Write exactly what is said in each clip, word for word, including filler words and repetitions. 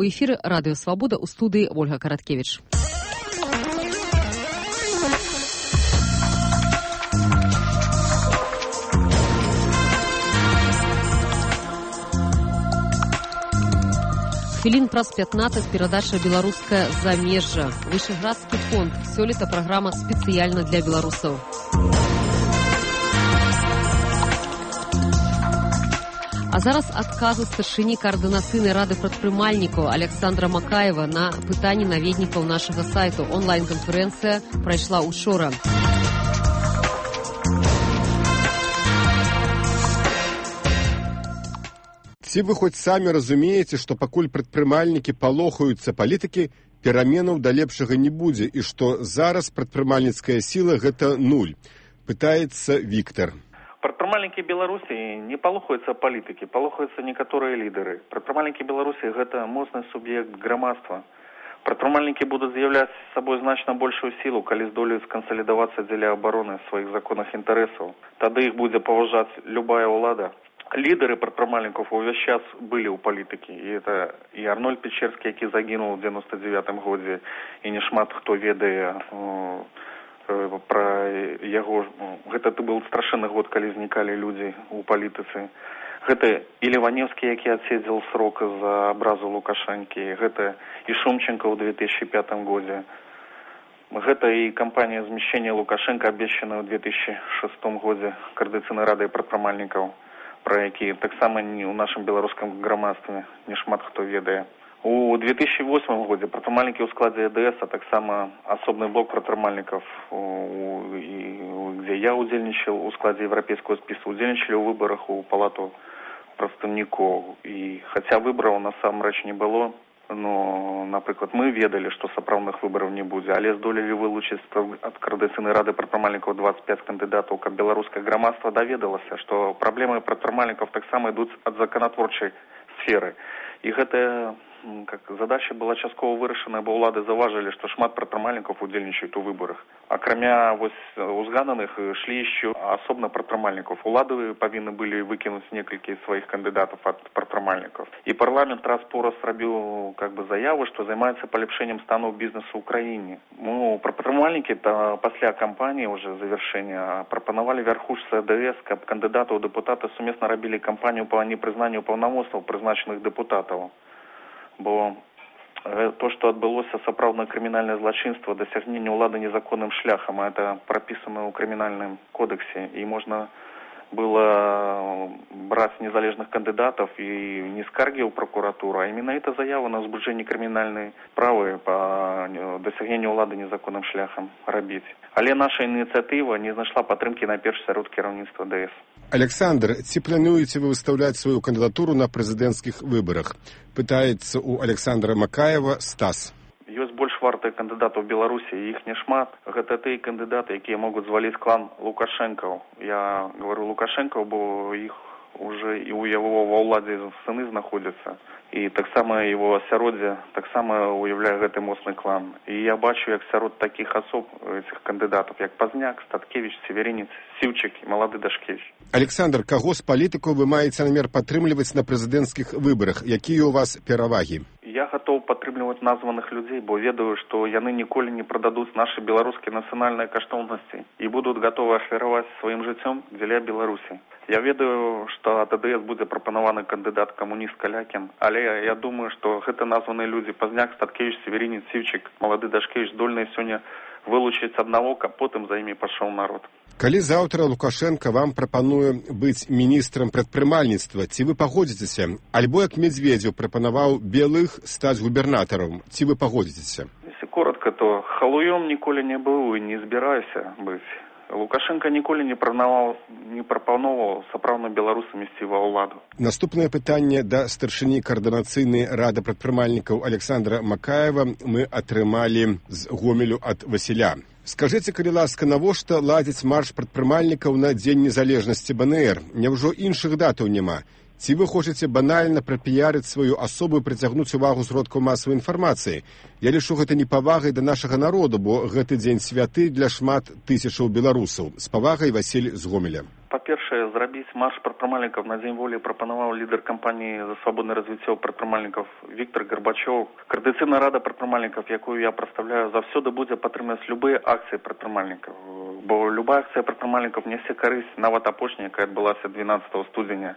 У эфіры радыё Свабода, у студыі Ольга Караткевіч. Хвілін праз пятнаццаць перадача «Беларускае замежжа». Вышэградскі фонд. Сёлета праграма спецыяльна для беларусаў. А зараз адказы старшыні каардынацыйнай рады прадпрымальнікаў Александра Макаева на пытанні наведнікаў нашага сайту. Онлайн-канферэнцыя прайшла учора. Ці вы хоць самі разумееце, што пакуль прадпрымальнікі палохаюцца палітыкі, пераменаў да лепшага не будзе, і што зараз прадпрымальніцкая сіла – гэта нуль? Пытаецца Віктор. Прадпрымальнікі Беларусі не палохаюцца палітыкі, палохаюцца некаторыя лідары. Прадпрымальнікі Беларусі – гэта моцны суб'ект грамадства. Прадпрымальнікі будуць з'яўляць сабой значна большую сілу, калі здолеюць скансалідавацца дзеля абароны сваіх законных інтарэсаў. Тады іх будзе паважаць любая ўлада. Лідары прадпрымальнікаў увесь час былі ў палітыкі. І это і Арнольд Печерскі, які загінуў у дзевяноста дзевятым годзе, і не шмат хто ведае пра яго. Гэта быў страшэнны год, калі знікалі людзі ў палітыцы. Гэта і Леваневскі, які адседзеў срок за абразу Лукашэнкі. Гэта і Шумченко ў две тысячи пятым годзе. Гэта і кампанія змяшчэння Лукашэнка, абвешчаная ў две тысячи шестым годзе Коордынацыйнай радай прадпрымальнікаў, пра які таксама ў нашым беларускам грамадстве не шмат хто ведае. У две тысячи восьмым годзе прадпрымальнікі ў складзе ЭДС, а таксама асобны блок прадпрымальнікаў, дзе я удзельнічаў у складзе еўрапейскага спісу, удзельнічалі ў выбарах у палату прадстаўнікоў. І хаця выбараў насамрэч не было, но, напрыклад, мы ведалі, што сапраўдных выбараў не будзе, але здолелі вылучыць ад Коордынацыйнай рады прадпрымальнікаў дваццаць пяць кандыдатаў, каб беларускае грамадства даведалася, што праблемы прадпрымальнікаў таксама ідуць ад законатворчай сферы. І гэтая как задача была часткова вырашана, бо ўлады заўважылі, што шмат прадпрымальнікаў удзельнічаюць у выбарах. Акрамя вось узгаданых ішлі яшчэ асобна прадпрымальнікаў. Улады павінны былі выкінуць некалькі сваіх кандыдатаў ад прадпрымальнікаў. І парламент раз пораз зрабіў как бы заяву, што займаецца палепшэннем стану бізнесу ў краіне. Ну, прадпрымальнікі пасля кампаніі ўжо завяршэння прапанавалі вярхушцы ЭДС, каб кандыдаты ў дэпутаты сумесна рабілі кампанію па непрызнанню паўнамоцтваў прызначаных дэпутатаў. Бо то, што адбылося сапраўднае крымінальнае злачынства, дасягненне ўлады незаконным шляхам, это прапісана ў крымінальным кодексе, і можна было браць незалежных кандыдатаў і не скаргі ў прокуратуру, а менавіта заяву на ўзбуджэнне крымінальнай справы па дасягненню ўлады незаконным шляхам рабіць. Але наша ініцыятыва не знайшла падтрымкі найперш сярод кіраўніцтва ДС. Александр, ці плануеце вы выстаўляць сваю кандыдатуру на прэзідэнцкіх выбарах? Пытаецца у Александра Макаева Стас. Ёсць больш вартыя кандыдаты ў Беларусі, іх не шмат. Гэта тыя кандыдаты, якія могуць зваліць клан Лукашэнкаў. Я говорю Лукашэнкаў, бо іх уже і у яго ва ўладзе сыны знаходзяцца. І таксама яго асяроддзе таксама уяўляе гэты моцны клан. І я бачу, як сярод такіх асоб, этих кандыдатаў, як Пазняк, Статкевіч, Северінец, Сіўчык і малады Дашкевіч. Александр, каго з палітыкаў вы маеце намер падтрымліваць на прэзідэнцкіх выбарах? Якія ў вас перавагі? Я гатоў падтрымліваць названых людзей, бо ведаю, што яны ніколі не прададуць нашы беларускія нацыянальныя каштоўнасці і будуць гатовы ахвяраваць сваім жыццём дзеля Беларусі. Я ведаю, што ад АДС будзе прапанаваны кандыдат камуніст Калякін, але я думаю, што гэта названыя людзі Пазняк, Статкевіч, Северінец, Сіўчык, малады Дашкевіч здольныя сёння вылучыць аднаго, каб потым за імі пайшоў народ. Калі заўтра Лукашенко вам прапануе быць міністрам прадпрымальніцтва, ці вы пагодзіцеся? Альбо як Медведзеў прапанаваў Белых стаць губернатарам, ці вы пагодзіцеся? Если коротко, то халуём ніколі не быў і не збіраюся быць. Лукашенко ніколі не прапанаваў, не прапановаў сапраўдна беларусам ісці ва ўладу. Наступнае пытанне да старшыні Коордынацыйнай рады прадпрымальнікаў Александра Макаева мы атрымалі з Гомелю ад Васіля. Скажыце, калі ласка, навошта ладзіць марш прадпрымальнікаў на Дзень незалежнасці БНР? Няўжо іншых датаў няма? Ці вы хочаце банальна прапіярыць сваю асобу і прыцягнуць увагу сродкаў масавай інфармацыі? Я лічу гэта непавагай да нашага народу, бо гэты дзень святы для шмат тысячаў беларусаў. З павагай, Васіль з Гомеля. Па-першае, зрабіць марш прадпрымальнікаў на дзень волі прапанаваў лідар кампаніі за свабоднае развіццё прадпрымальнікаў Віктор Гарбачоў. Координацыйная рада прадпрымальнікаў, якую я прадстаўляю, заўсёды будзе падтрымліваць любыя акцыі прадпрымальнікаў. Бо любая акцыя прадпрымальнікаў нясе карысць, нават апошняя, якая адбылася двенадцатого студзеня.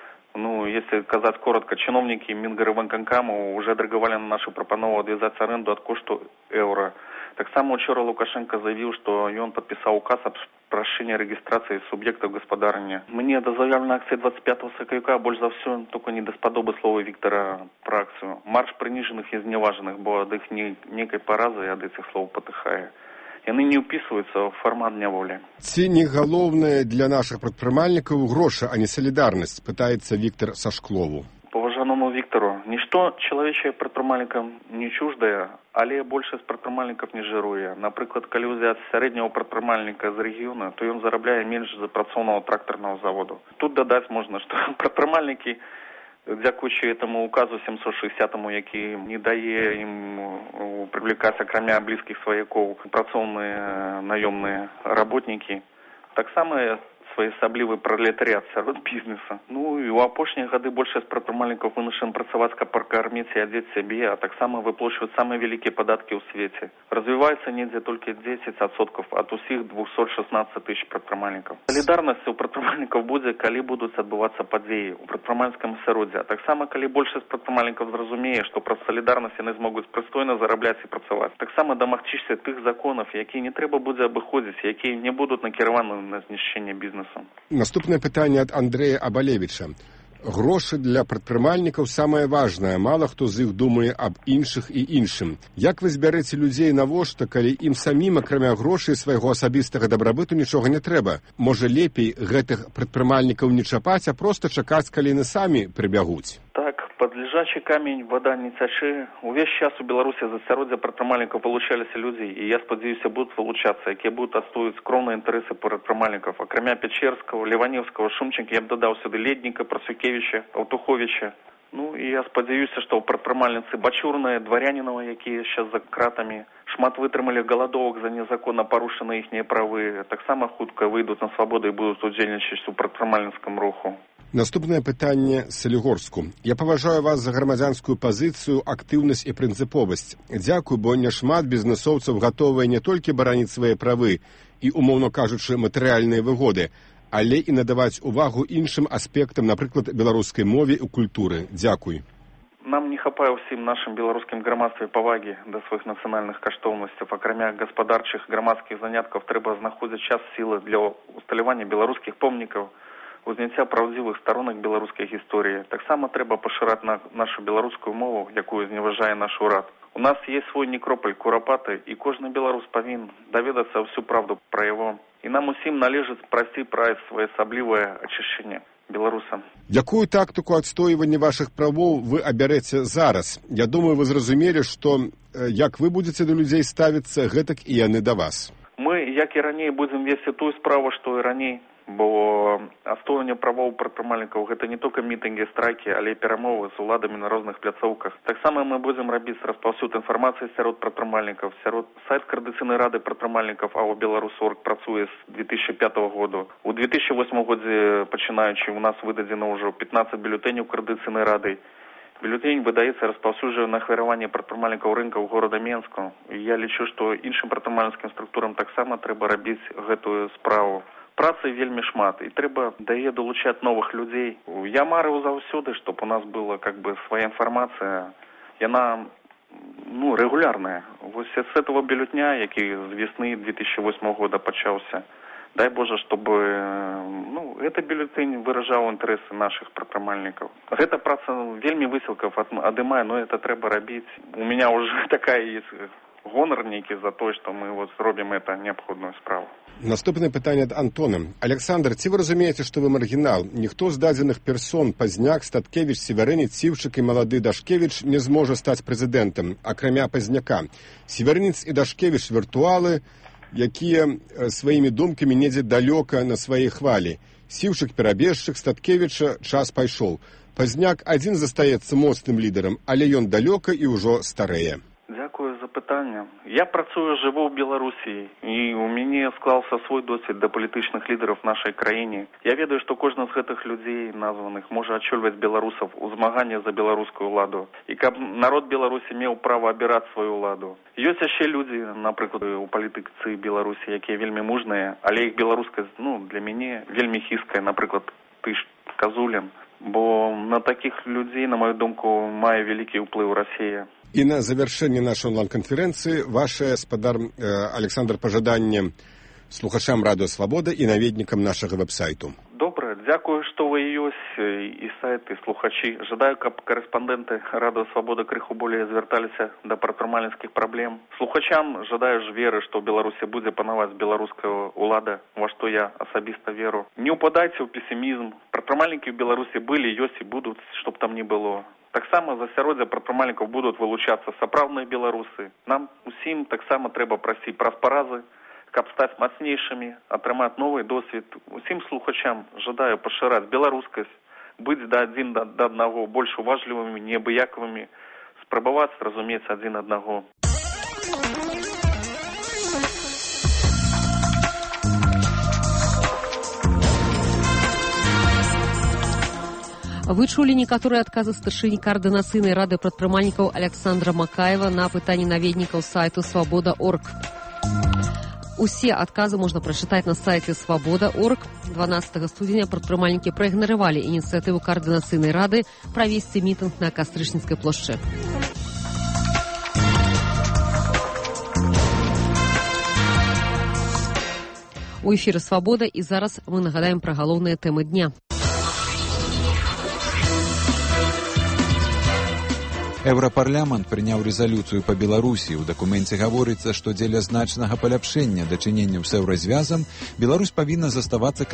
Ну, если сказать коротко, чиновники Мингорванканкаму уже отреагировали на нашу пропанову отвязать аренду от кошту евро. Так само вчера Лукашенко заявил, что он подписал указ об прошении регистрации субъектов господарения. Мне до заявленной акции двадцать пятого сакавіка больше за все только не дасподобы слова Виктора про акцию. Марш приниженных и изневаженных, бо от их не, некой поразы и от этих слов потыхая. Яны не ўпісваюцца ў фармат дня волі. Ці не галоўнае для нашых прадпрымальнікаў грошы, а не салідарнасць, пытаецца Віктор Сашклову. Паважаному Віктору, нішто чалавечае прадпрымальнікам не чуждае, але большасць прадпрымальнікаў не жыруе. Напрыклад, калі ўзяць сярэдняго прадпрымальніка з рэгіёна, то ён зарабляе менш за працоўнага трактарнага заводу. Тут дадаць можна, што прадпрымальнікі, дзякуючы этому указу семьсот шестидесятому, які не дае ім привлекаць акрамя блізкіх сваякоў працоўныя наёмныя работнікі, таксама своеасаблівы пролетарыят сярод бізнеса. Ну і ў апошнія гады большасць прадпрымальнікаў вымушаны працаваць, каб пракарміць і адзець сябе, а таксама выплачваць самыя вялікія падаткі ў свеце. Развіваецца недзе толькі дзесяць адсоткаў ад усіх двухсот шестнадцать тысяч прадпрымальнікаў. Салідарнасць у прадпрымальнікаў будзе, калі будуць адбывацца падзеі ў прадпрымальніцкім асяроддзі, а таксама калі большасць прадпрымальнікаў зразумее, што праз салідарнасць яны змогуць прыстойна зарабляць і працаваць. Таксама дамагчыся тых законаў, якія не трэба будзе абыходзіць, якія не будуць накіраваны на знішчэнне бізнесу. Наступнае пытанне ад Андрэя Абалевіча. Грошы для прадпрымальнікаў самае важнае. Мала хто з іх думае аб іншых і іншым. Як вы збярэце людзей навошта, калі ім самім, акрамя грошай свайго асабістага дабрабыту, нічога не трэба? Можа, лепей гэтых прадпрымальнікаў не чапаць, а проста чакаць, калі яны самі прыбягуць? Так, под лежачий камень вода не цячэ. Увесь час у Беларусі з асяроддзя прадпрымальнікаў вылучаліся людзі, і я спадзяюся, будуць вылучацца, якія будуць адстойваць скромныя інтарэсы прадпрымальнікаў. Акрамя Печерского, Леваневского, Шумченко, я б дадаў сюды Ледніка, Прасюкевіча, Аўтуховіча. Ну і я спадзяюся, што прадпрымальніцы Бачурныя, Дварянінова, якія зараз за кратамі, шмат вытрымалі галадовак за незаконна парушаныя іхнія правы, таксама хутка выйдуць на свабоду і будуць удзельнічаць у прадпрымальніцкім руху. Наступнае пытанне Салігорску. Я паважаю вас за грамадзянскую пазіцыю, актыўнасць і прынцыповасць. Дзякую, бо няшмат бізнэсоўцаў гатовыя не толькі бараніць свае правы і, умоўна кажучы, матэрыяльныя выгоды, але і надаваць увагу іншым аспектам, напрыклад, беларускай мове і культуры. Дзякуй. Нам не хапае ўсім нашым беларускім грамадстве павагі да сваіх нацыянальных каштоўнасцяў. Акрамя гаспадарчых грамадскіх заняткаў трэба знаходзіць час сілы для усталявання беларускіх помнікаў, узняцця праўдзівых старонак беларускай гісторыі. Таксама трэба пашыраць на нашу беларускую мову, якую зневажае наш урад. У нас есть свой некропаль Курапаты, і кожны беларус павінен даведацца ўсю правду пра яго. І нам усім належыць прасці пра своеасаблівае ачышчэнне беларусам. Якую тактыку адстойвання вашых правоў вы абярэце зараз? Я думаю, вы зразумелі, што як вы будзеце да людзей ставіцца, гэтак і яны да вас. Мы, як і раней, будзем весці тую справу, што і раней, бо адстойванне правоў прадпрымальнікаў гэта не толькі мітынгі, страйкі, але і перамовы з уладамі на розных пляцоўках. Таксама мы будзем рабіць распаўсюд інфармацыі сярод прадпрымальнікаў. Сярод сайт Координацыйнай рады прадпрымальнікаў АО «Беларус.Орг» працуе з две тысячи пятого году. У две тысячи восьмом годзе, пачынаючы, у нас выдадзена ўжо пятнадцать бюлетэняў Координацыйнай рады. Бюлетень выдаецца распаўсюджвае на ахвяраванне прадпрымальнікаў рынкаў горада Менску. І я лічу, што іншым прадпрымальніцкім структурам таксама трэба рабіць гэтую справу. Працы вельмі шмат, і трэба да яе долучаць новых людзей. Я марыў заўсёды, чтоб у нас была как бы своя інфармацыя. Яна, ну, регулярная. Вось з этого бюлетня, які з весны две тысячи восьмого года пачаўся, дай Боже, чтобы, ну, этот бюллетень выражаў інтарэсы наших прадпрымальнікаў. Гэта праца вельмі высілкаў адымае, но это трэба рабіць. У меня уже такая есть гонор нейкі за то, што мы вот робім это неабходную справу. Наступнае пытанне ад Антона. Александр, ці вы разумееце, што вы маргінал? Ніхто з дадзеных персон, Пазняк, Статкевіч, Севярынец, Цівчык і малады Дашкевіч не зможа стаць прэзідэнтам, акрамя Пазняка. Севярынец і Дашкевіч віртуалы, якія сваімі думкамі недзе далёка на сваёй хвалі. Цівчык перабежчык, Статкевіча час пайшоў. Пазняк адзін застаецца моцным лідарам, але ён далёка і ўжо старэе. Дзякую за пытанне. Я працую, жыву ў Беларусі, і ў мяне склаўся свой досвед да палітычных лідараў нашай краіне. Я ведаю, што кожны з гэтых людзей названых можа адчульваць беларусаў у змаганні за беларускую ўладу. І каб народ Беларусі меў права абіраць сваю ўладу. Ёсць яшчэ людзі, напрыклад, у палітыцы Беларусі, якія вельмі мужныя, але іх беларускасць, ну, для мяне вельмі хіская, напрыклад, ты ж Казулін. Бо на такіх людзей, на маю думку, мае вялікі ўплыў Расія. І на завяршэнне нашай онлайн-канферэнцыі ваше, спадар э, Александр, пажаданне слухачам Радыё Свабода і наведнікам нашага вэб-сайту. Добра, дзякую, што вы ёсць, і сайт, і слухачі. Жадаю, каб корэспандэнты Радыё Свабода крыху болей звярталіся да прадпрымальніцкіх праблем. Слухачам жадаю ж веры, што ў Беларусі будзе панаваць беларуская ўлада, во што я асабіста веру. Не ўпадайце ў песімізм. Прадпрымальнікі ў Беларусі былі, ёсць і будуць, што б там ні было. Таксама з асяроддзя прадпрымальнікаў будуць вылучацца сапраўдныя беларусы. Нам усім таксама трэба прайсці праз паразы, каб стаць мацнейшымі, атрымаць новы досвед. Усім слухачам жадаю пашыраць беларускасць, быць да адзін да, да аднаго больш уважлівымі, неабыякавымі, спрабаваць зразумець адзін аднаго. Вы чулі некаторыя адказы старшыні каардынацыйнай рады прадпрымальнікаў Александра Макаева на пытанні наведнікаў сайту свабода точка орг. Усе адказы можна прачытаць на сайце свабода точка орг. дванаццатага студзеня прадпрымальнікі праігнаравалі ініцыятыву каардынацыйнай рады правесці мітынг на Кастрычніцкай плошчы. У эфіры «Свабода» і зараз мы нагадаем пра галоўныя тэмы дня. Еўрапарламент прыняў рэзалюцыю па Беларусі. У дакуменце гаворыцца, што дзеля значнага паляпшэння дачыненняў з еўразвязам Беларусь павінна заставацца